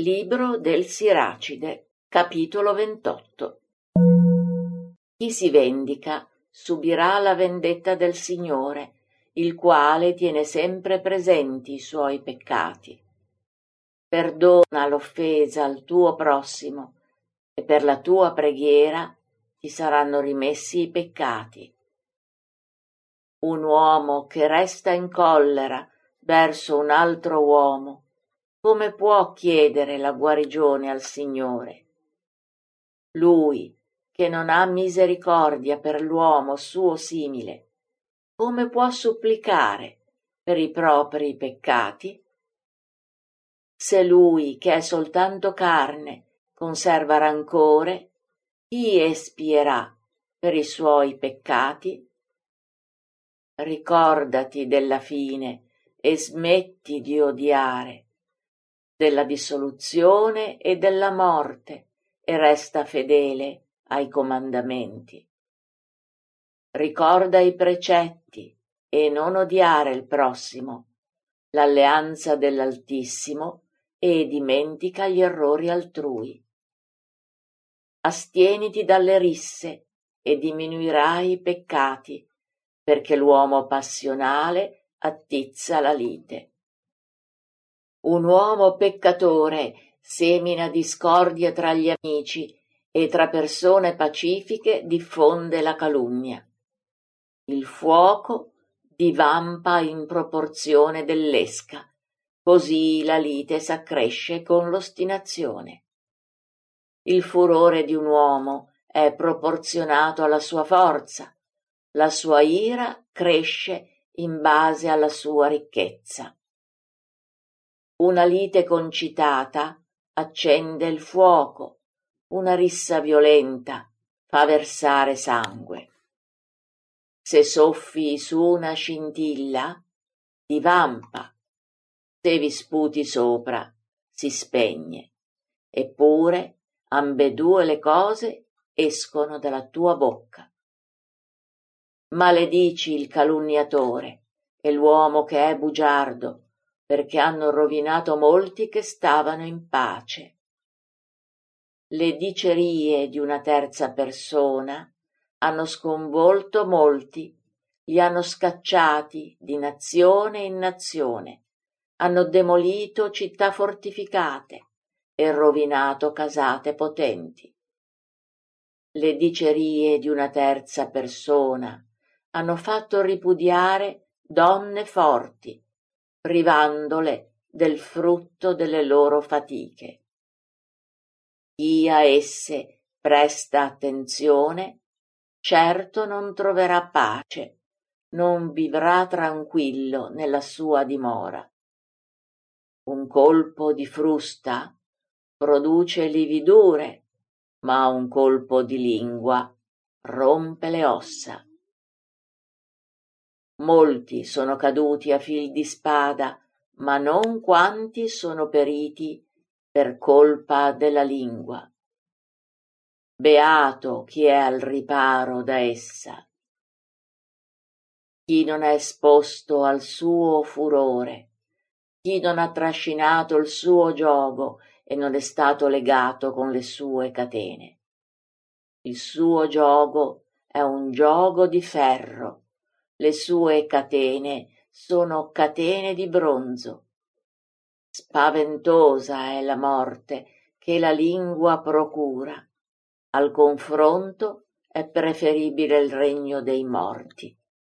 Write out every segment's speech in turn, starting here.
Libro del Siracide, capitolo 28. Chi si vendica subirà la vendetta del Signore, il quale tiene sempre presenti i suoi peccati. Perdona l'offesa al tuo prossimo e per la tua preghiera ti saranno rimessi i peccati. Un uomo che resta in collera verso un altro uomo, come può chiedere la guarigione al Signore? Lui, che non ha misericordia per l'uomo suo simile, come può supplicare per i propri peccati? Se lui, che è soltanto carne, conserva rancore, chi espierà per i suoi peccati? Ricordati della fine e smetti di odiare, della dissoluzione e della morte, e resta fedele ai comandamenti. Ricorda i precetti e non odiare il prossimo, l'alleanza dell'Altissimo, e dimentica gli errori altrui. Astieniti dalle risse e diminuirai i peccati, perché l'uomo passionale attizza la lite. Un uomo peccatore semina discordia tra gli amici e tra persone pacifiche diffonde la calunnia. Il fuoco divampa in proporzione dell'esca, così la lite s'accresce con l'ostinazione. Il furore di un uomo è proporzionato alla sua forza, la sua ira cresce in base alla sua ricchezza. Una lite concitata accende il fuoco, una rissa violenta fa versare sangue. Se soffi su una scintilla, divampa, se vi sputi sopra, si spegne. Eppure ambedue le cose escono dalla tua bocca. Maledici il calunniatore e l'uomo che è bugiardo, perché hanno rovinato molti che stavano in pace. Le dicerie di una terza persona hanno sconvolto molti, li hanno scacciati di nazione in nazione, hanno demolito città fortificate e rovinato casate potenti. Le dicerie di una terza persona hanno fatto ripudiare donne forti, privandole del frutto delle loro fatiche. Chi a esse presta attenzione, certo non troverà pace, non vivrà tranquillo nella sua dimora. Un colpo di frusta produce lividure, ma un colpo di lingua rompe le ossa. Molti sono caduti a fil di spada, ma non quanti sono periti per colpa della lingua. Beato chi è al riparo da essa. Chi non è esposto al suo furore, chi non ha trascinato il suo giogo e non è stato legato con le sue catene. Il suo giogo è un giogo di ferro, le sue catene sono catene di bronzo. Spaventosa è la morte che la lingua procura. Al confronto è preferibile il regno dei morti.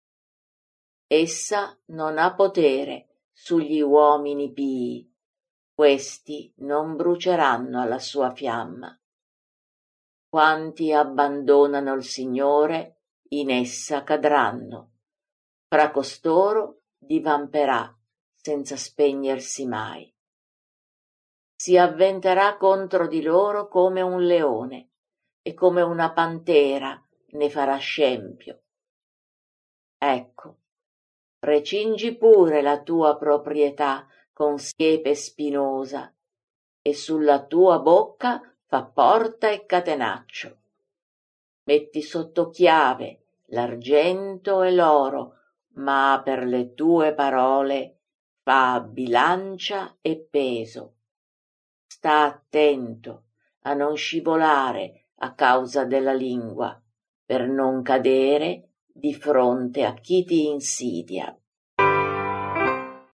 Essa non ha potere sugli uomini pii, questi non bruceranno alla sua fiamma. Quanti abbandonano il Signore in essa cadranno. Fra costoro divamperà senza spegnersi mai. Si avventerà contro di loro come un leone e come una pantera ne farà scempio. Ecco, recingi pure la tua proprietà con siepe spinosa e sulla tua bocca fa porta e catenaccio. Metti sotto chiave l'argento e l'oro, ma per le tue parole fa bilancia e peso. sta attento a non scivolare a causa della lingua, per non cadere di fronte a chi ti insidia.